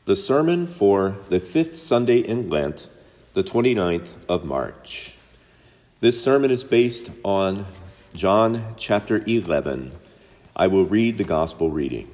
The sermon for the fifth Sunday in Lent, the 29th of March. This sermon is based on John chapter 11. I will read the gospel reading.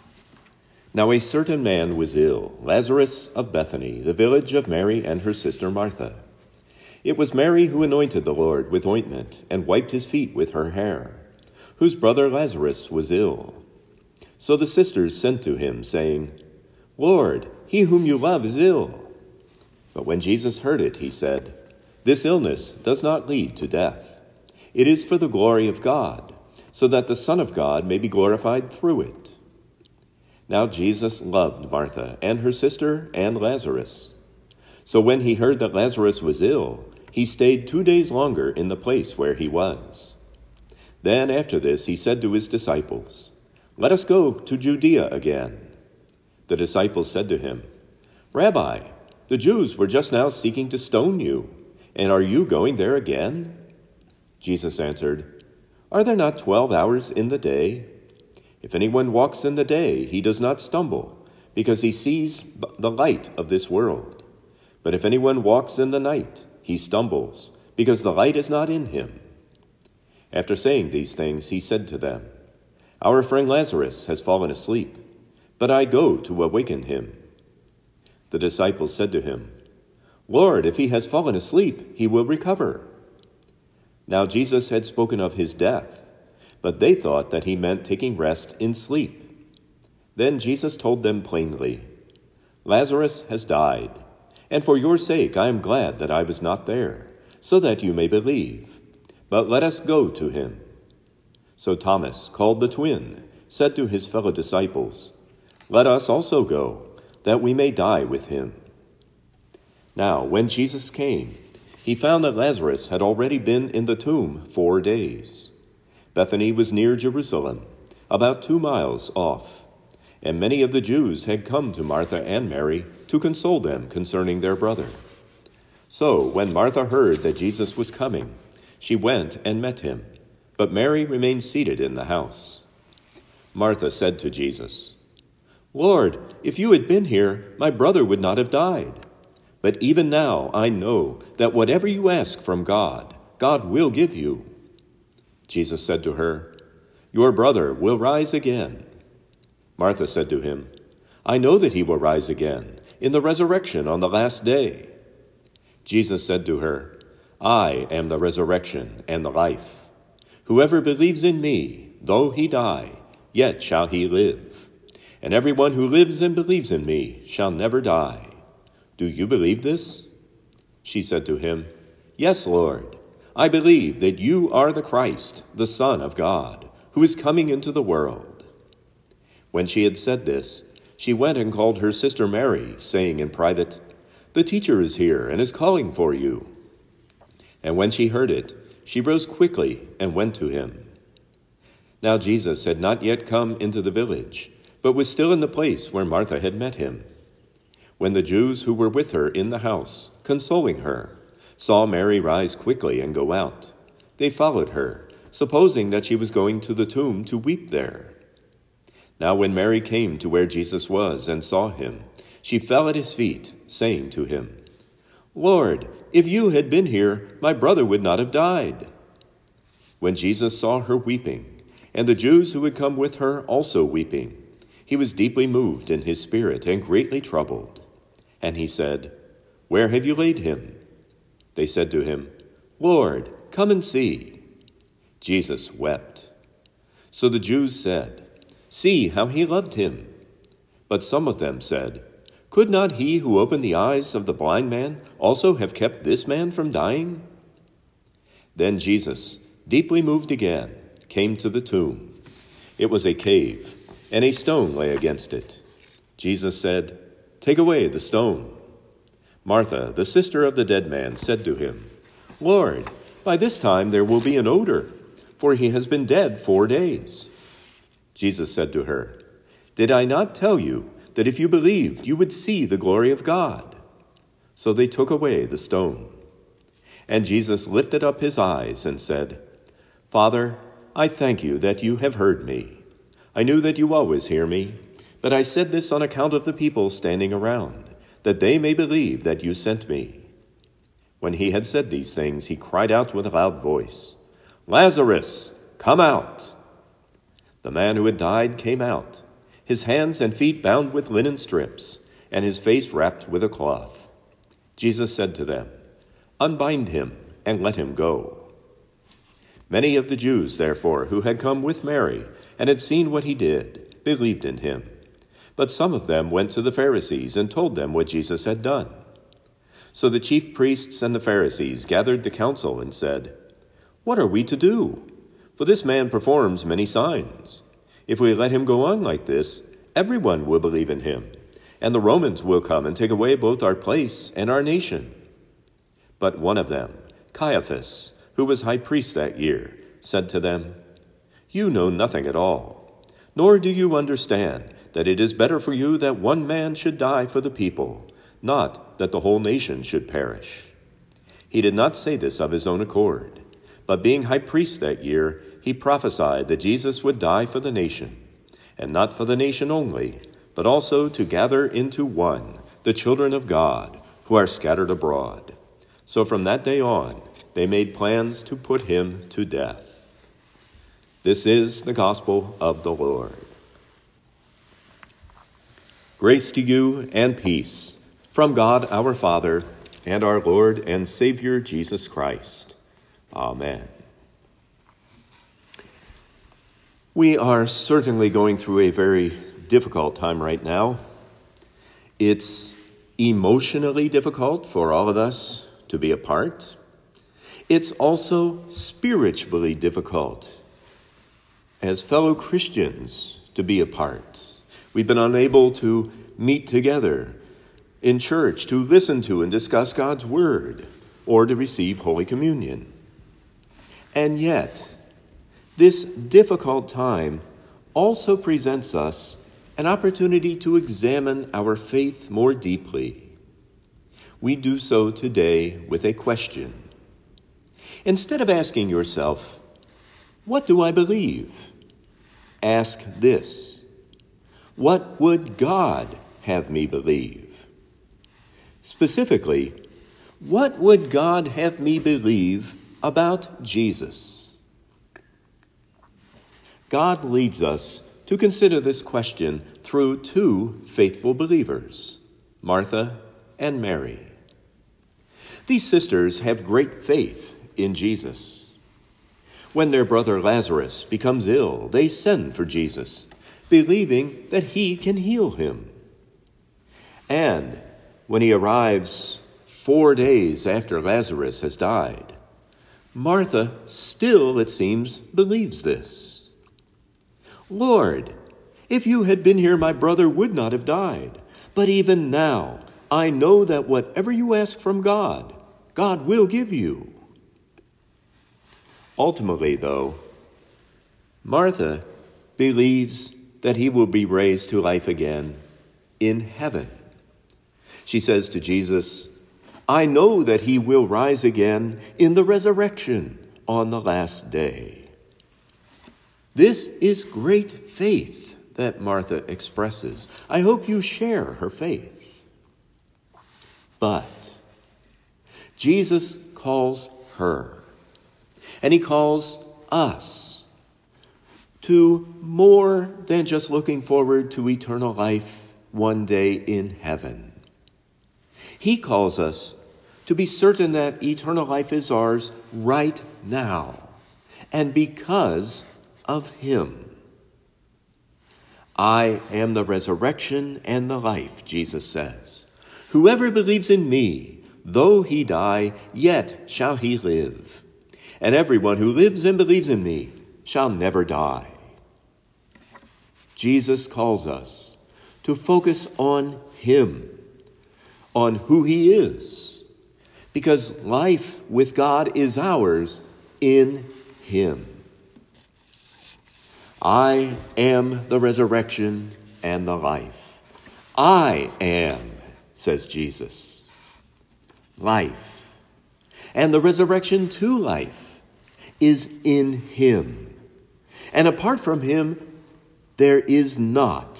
Now a certain man was ill, Lazarus of Bethany, the village of Mary and her sister Martha. It was Mary who anointed the Lord with ointment and wiped his feet with her hair, whose brother Lazarus was ill. So the sisters sent to him, saying, Lord, he whom you love is ill. But when Jesus heard it, he said, This illness does not lead to death. It is for the glory of God, so that the Son of God may be glorified through it. Now Jesus loved Martha and her sister and Lazarus. So when he heard that Lazarus was ill, he stayed 2 days longer in the place where he was. Then after this he said to his disciples, Let us go to Judea again. The disciples said to him, Rabbi, the Jews were just now seeking to stone you, and are you going there again? Jesus answered, Are there not 12 hours in the day? If anyone walks in the day, he does not stumble, because he sees the light of this world. But if anyone walks in the night, he stumbles, because the light is not in him. After saying these things, he said to them, Our friend Lazarus has fallen asleep, but I go to awaken him. The disciples said to him, Lord, if he has fallen asleep, he will recover. Now Jesus had spoken of his death, but they thought that he meant taking rest in sleep. Then Jesus told them plainly, Lazarus has died, and for your sake I am glad that I was not there, so that you may believe. But let us go to him. So Thomas, called the twin, said to his fellow disciples, Let us also go, that we may die with him. Now, when Jesus came, he found that Lazarus had already been in the tomb 4 days. Bethany was near Jerusalem, about 2 miles off, and many of the Jews had come to Martha and Mary to console them concerning their brother. So, when Martha heard that Jesus was coming, she went and met him, but Mary remained seated in the house. Martha said to Jesus, Lord, if you had been here, my brother would not have died. But even now I know that whatever you ask from God, God will give you. Jesus said to her, Your brother will rise again. Martha said to him, I know that he will rise again in the resurrection on the last day. Jesus said to her, I am the resurrection and the life. Whoever believes in me, though he die, yet shall he live. And everyone who lives and believes in me shall never die. Do you believe this? She said to him, Yes, Lord. I believe that you are the Christ, the Son of God, who is coming into the world. When she had said this, she went and called her sister Mary, saying in private, The teacher is here and is calling for you. And when she heard it, she rose quickly and went to him. Now Jesus had not yet come into the village, but was still in the place where Martha had met him. When the Jews who were with her in the house, consoling her, saw Mary rise quickly and go out, they followed her, supposing that she was going to the tomb to weep there. Now when Mary came to where Jesus was and saw him, she fell at his feet, saying to him, Lord, if you had been here, my brother would not have died. When Jesus saw her weeping, and the Jews who had come with her also weeping, he was deeply moved in his spirit and greatly troubled. And he said, Where have you laid him? They said to him, Lord, come and see. Jesus wept. So the Jews said, See how he loved him. But some of them said, Could not he who opened the eyes of the blind man also have kept this man from dying? Then Jesus, deeply moved again, came to the tomb. It was a cave, and a stone lay against it. Jesus said, Take away the stone. Martha, the sister of the dead man, said to him, Lord, by this time there will be an odor, for he has been dead 4 days. Jesus said to her, Did I not tell you that if you believed, you would see the glory of God? So they took away the stone. And Jesus lifted up his eyes and said, Father, I thank you that you have heard me. I knew that you always hear me, But I said this on account of the people standing around, that they may believe that you sent me." When he had said these things, he cried out with a loud voice, "Lazarus, come out!" The man who had died came out, his hands and feet bound with linen strips, and his face wrapped with a cloth. Jesus said to them, "Unbind him and let him go." Many of the Jews, therefore, who had come with Mary and had seen what he did, believed in him. But some of them went to the Pharisees and told them what Jesus had done. So the chief priests and the Pharisees gathered the council and said, "What are we to do? For this man performs many signs. If we let him go on like this, everyone will believe in him, and the Romans will come and take away both our place and our nation." But one of them, Caiaphas, who was high priest that year, said to them, "You know nothing at all, nor do you understand that it is better for you that one man should die for the people, not that the whole nation should perish." He did not say this of his own accord, but being high priest that year, he prophesied that Jesus would die for the nation, and not for the nation only, but also to gather into one the children of God who are scattered abroad. So from that day on, they made plans to put him to death. This is the gospel of the Lord. Grace to you and peace from God our Father and our Lord and Savior Jesus Christ. Amen. We are certainly going through a very difficult time right now. It's emotionally difficult for all of us to be apart. It's also spiritually difficult as fellow Christians to be apart. We've been unable to meet together in church to listen to and discuss God's Word or to receive Holy Communion. And yet, this difficult time also presents us an opportunity to examine our faith more deeply. We do so today with a question. Instead of asking yourself, "What do I believe?" ask this: what would God have me believe? Specifically, what would God have me believe about Jesus? God leads us to consider this question through two faithful believers, Martha and Mary. These sisters have great faith in Jesus. When their brother Lazarus becomes ill, they send for Jesus, believing that he can heal him. And when he arrives 4 days after Lazarus has died, Martha still, it seems, believes this. "Lord, if you had been here, my brother would not have died. But even now, I know that whatever you ask from God, God will give you." Ultimately, though, Martha believes that he will be raised to life again in heaven. She says to Jesus, "I know that he will rise again in the resurrection on the last day." This is great faith that Martha expresses. I hope you share her faith. But Jesus calls her, and he calls us to more than just looking forward to eternal life one day in heaven. He calls us to be certain that eternal life is ours right now, and because of him. "I am the resurrection and the life," Jesus says. "Whoever believes in me, though he die, yet shall he live. And everyone who lives and believes in me shall never die." Jesus calls us to focus on him, on who he is, because life with God is ours in him. "I am the resurrection and the life." I am, says Jesus, life. And the resurrection to life is in him. And apart from him, there is not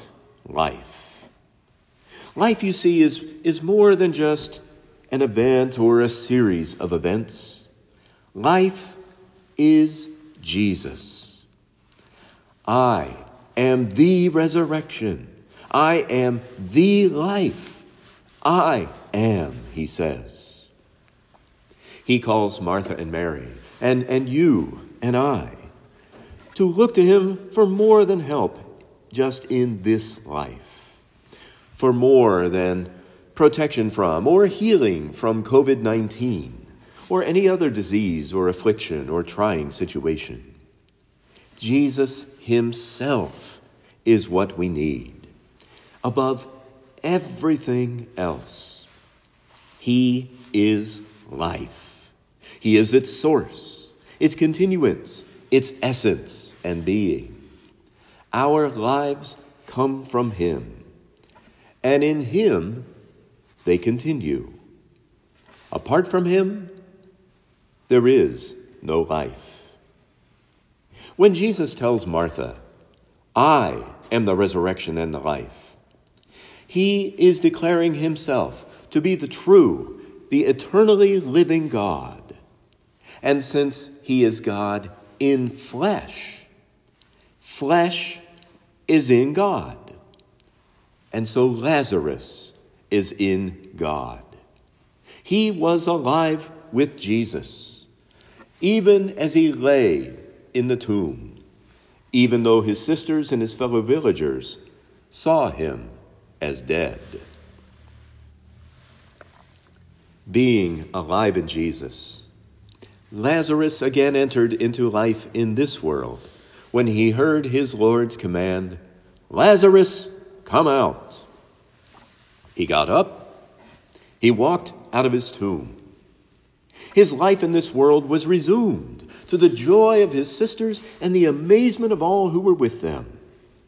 life. Life, you see, is more than just an event or a series of events. Life is Jesus. I am the resurrection. I am the life. I am, he says. He calls Martha and Mary and you and I to look to him for more than help just in this life, for more than protection from or healing from COVID-19 or any other disease or affliction or trying situation. Jesus himself is what we need above everything else. He is life. He is its source, its continuance, its essence and being. Our lives come from him, and in him they continue. Apart from him, there is no life. When Jesus tells Martha, I am the resurrection and the life, he is declaring himself to be the true, the eternally living God. And since he is God in flesh, flesh is in God. And so Lazarus is in God. He was alive with Jesus, even as he lay in the tomb, even though his sisters and his fellow villagers saw him as dead. Being alive in Jesus, Lazarus again entered into life in this world when he heard his Lord's command, Lazarus, come out. He got up. He walked out of his tomb. His life in this world was resumed to the joy of his sisters and the amazement of all who were with them.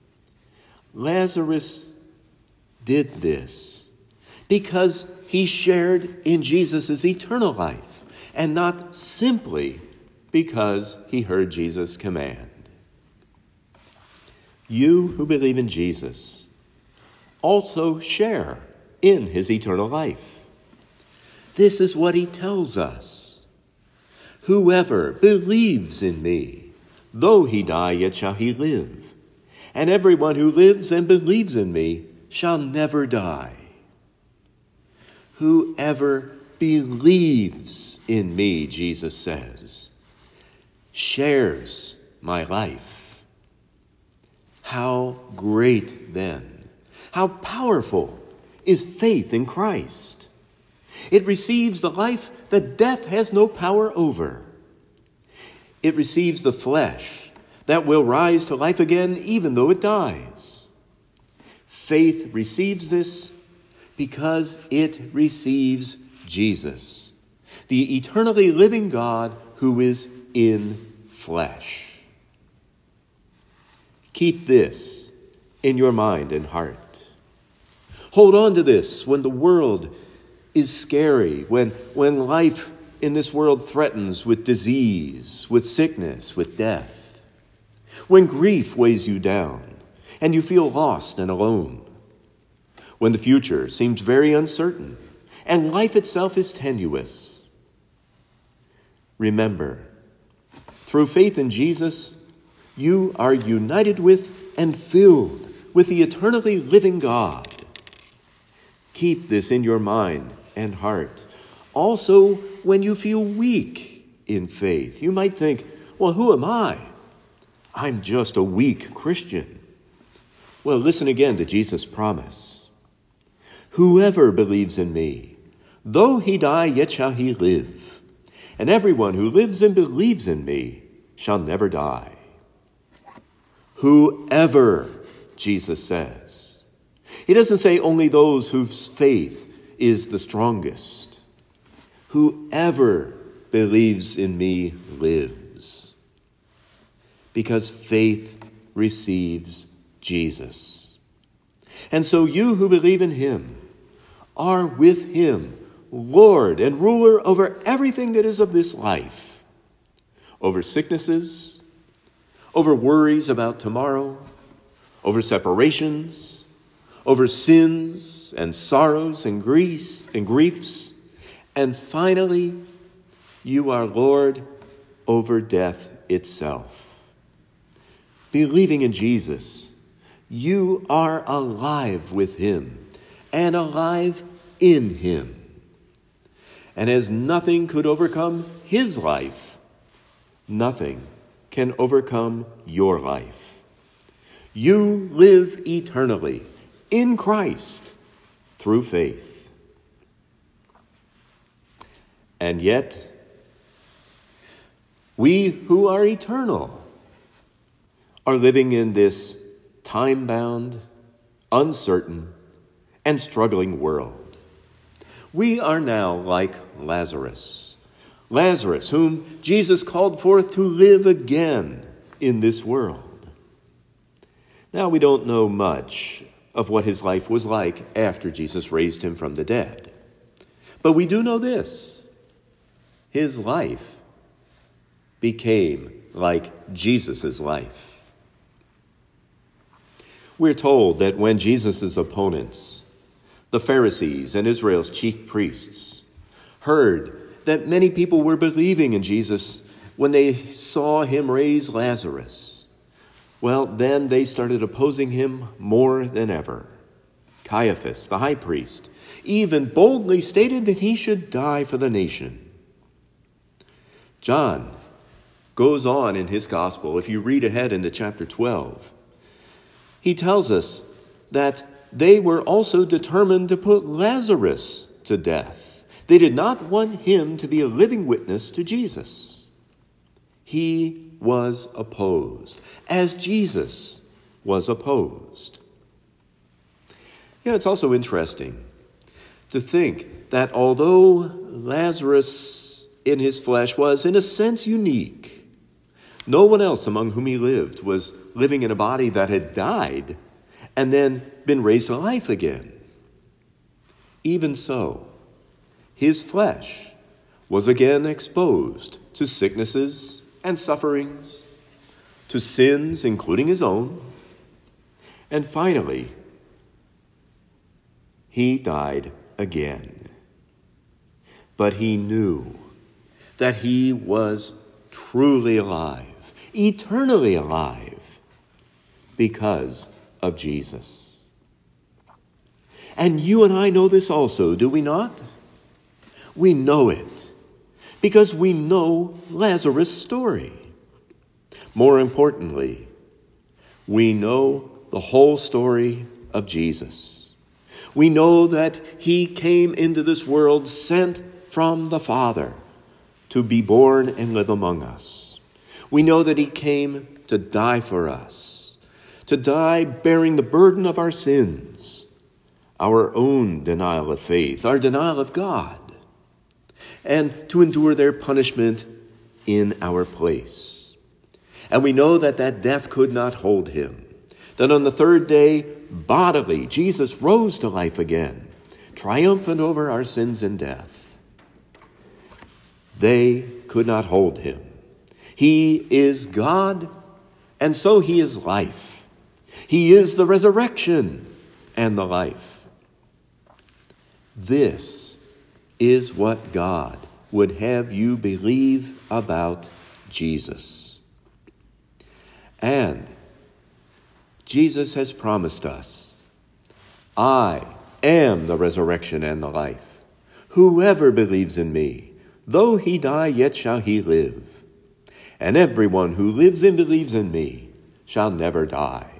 Lazarus did this because he shared in Jesus' eternal life and not simply because he heard Jesus' command. You who believe in Jesus also share in his eternal life. This is what he tells us. Whoever believes in me, though he die, yet shall he live. And everyone who lives and believes in me shall never die. Whoever believes in me, Jesus says, shares my life. How great then, how powerful is faith in Christ. It receives the life that death has no power over. It receives the flesh that will rise to life again even though it dies. Faith receives this because it receives Jesus, the eternally living God who is in flesh. Keep this in your mind and heart. Hold on to this when the world is scary, when life in this world threatens with disease, with sickness, with death, when grief weighs you down and you feel lost and alone, when the future seems very uncertain and life itself is tenuous. Remember, through faith in Jesus, you are united with and filled with the eternally living God. Keep this in your mind and heart. Also, when you feel weak in faith, you might think, well, who am I? I'm just a weak Christian. Well, listen again to Jesus' promise. Whoever believes in me, though he die, yet shall he live. And everyone who lives and believes in me shall never die. Whoever, Jesus says. He doesn't say only those whose faith is the strongest. Whoever believes in me lives. Because faith receives Jesus. And so you who believe in him are with him, Lord and ruler over everything that is of this life, over sicknesses, over worries about tomorrow, over separations, over sins and sorrows and griefs. And finally, you are Lord over death itself. Believing in Jesus, you are alive with him and alive in him. And as nothing could overcome his life, nothing can overcome your life. You live eternally in Christ through faith. And yet, we who are eternal are living in this time-bound, uncertain, and struggling world. We are now like Lazarus, whom Jesus called forth to live again in this world. Now, we don't know much of what his life was like after Jesus raised him from the dead. But we do know this: his life became like Jesus' life. We're told that when Jesus' opponents, the Pharisees and Israel's chief priests, heard that many people were believing in Jesus when they saw him raise Lazarus, well, then they started opposing him more than ever. Caiaphas, the high priest, even boldly stated that he should die for the nation. John goes on in his gospel. If you read ahead into chapter 12, he tells us that they were also determined to put Lazarus to death. They did not want him to be a living witness to Jesus. He was opposed, as Jesus was opposed. It's also interesting to think that although Lazarus in his flesh was, in a sense, unique, no one else among whom he lived was living in a body that had died and then been raised to life again. Even so, his flesh was again exposed to sicknesses and sufferings, to sins, including his own, and finally, he died again. But he knew that he was truly alive, eternally alive, because of Jesus. And you and I know this also, do we not? We know it because we know Lazarus' story. More importantly, we know the whole story of Jesus. We know that he came into this world sent from the Father to be born and live among us. We know that he came to die for us, to die bearing the burden of our sins, our own denial of faith, our denial of God, and to endure their punishment in our place. And we know that that death could not hold him, that on the third day, bodily, Jesus rose to life again, triumphant over our sins and death. They could not hold him. He is God, and so he is life. He is the resurrection and the life. This is what God would have you believe about Jesus. And Jesus has promised us, I am the resurrection and the life. Whoever believes in me, though he die, yet shall he live. And everyone who lives and believes in me shall never die.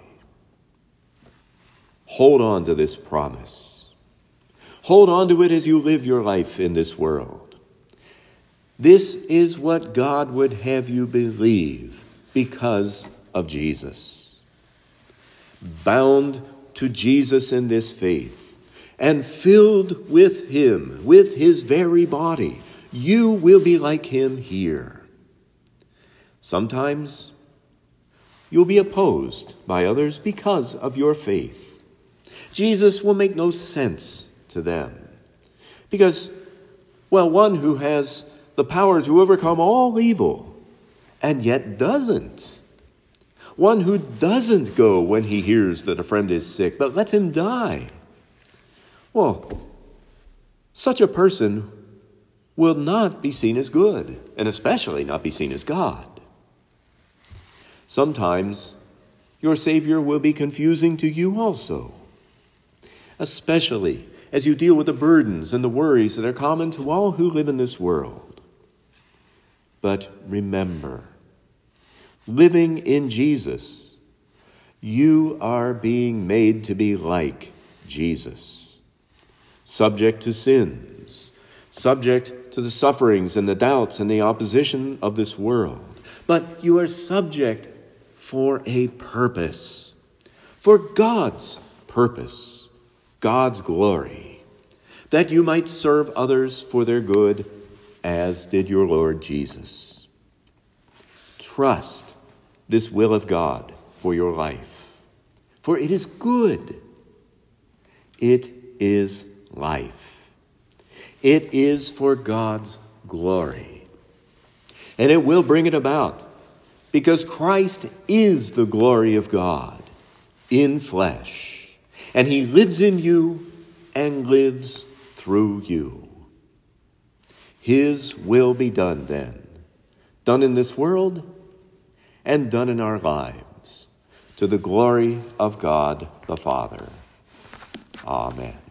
Hold on to this promise. Hold on to it as you live your life in this world. This is what God would have you believe because of Jesus. Bound to Jesus in this faith and filled with him, with his very body, you will be like him here. Sometimes you'll be opposed by others because of your faith. Jesus will make no sense to them because, one who has the power to overcome all evil and yet doesn't. one who doesn't go when he hears that a friend is sick, but lets him die. Well, such a person will not be seen as good, and especially not be seen as God. Sometimes your Savior will be confusing to you also, especially as you deal with the burdens and the worries that are common to all who live in this world. But remember, living in Jesus, you are being made to be like Jesus, subject to sins, subject to the sufferings and the doubts and the opposition of this world. But you are subject for a purpose, for God's purpose, God's glory, that you might serve others for their good, as did your Lord Jesus. Trust this will of God for your life, for it is good. It is life. It is for God's glory. And it will bring it about, because Christ is the glory of God in flesh, and he lives in you and lives through you. His will be done then, done in this world and done in our lives, to the glory of God the Father. Amen.